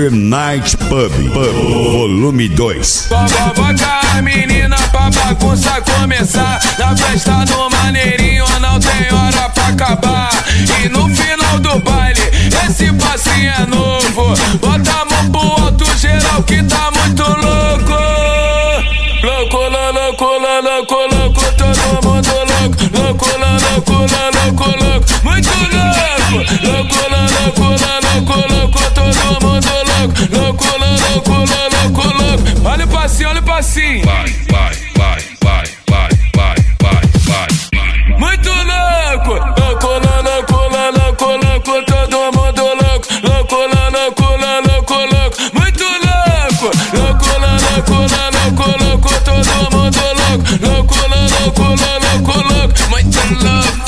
Night Pub, volume 2. Convoca a menina pra bagunça começar. Na festa do maneirinho não tem hora pra acabar. E no final do baile, esse passinho é novo. Bota a mão pro alto geral que tá muito louco. Louco, louco, louco, louco, todo mundo louco. Louco, louco, louco, louco, muito louco. Louco, louco, louco, louco, todo mundo louco. Louco, louco, louco, louco. Olha o passinho, olha o passinho. Vai, vai, vai, vai, vai, vai, vai, vai. Muito louco. Louco, louco, louco, louco, todo mundo louco. Louco, louco, louco, louco, muito louco. Louco, louco, louco, louco, todo mundo louco. Louco, louco, louco, louco, muito louco.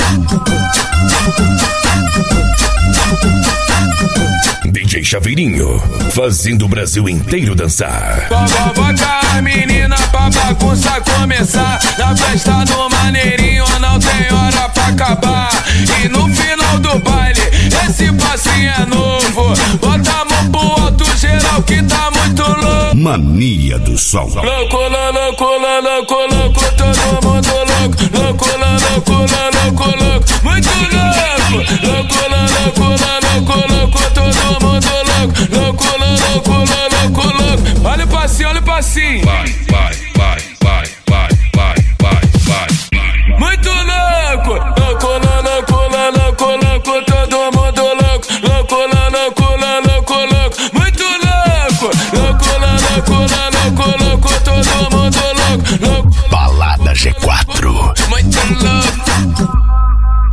DJ Chaveirinho, fazendo o Brasil inteiro dançar. Convoca a menina pra bagunça começar. Na festa do maneirinho não tem hora pra acabar. E no final do baile, esse passinho é novo. Bota a mão pro alto geral que tá muito louco. Mania do Som. Louco, louco, louco, louco, todo mundo louco. Louco, louco, louco, louco, muito louco. Louco, louco, louco, louco, todo mundo louco. Louco, louco, louco, louco. Olha o passinho, olha o passinho. Vai, vai, vai, vai, vai, vai, vai, vai. Muito louco. Louco, louco, louco, louco, todo mundo louco. Louco, louco, louco, louco, muito louco. Louco, louco, louco, louco, todo mundo louco. Louco, Balada G4. muito louco.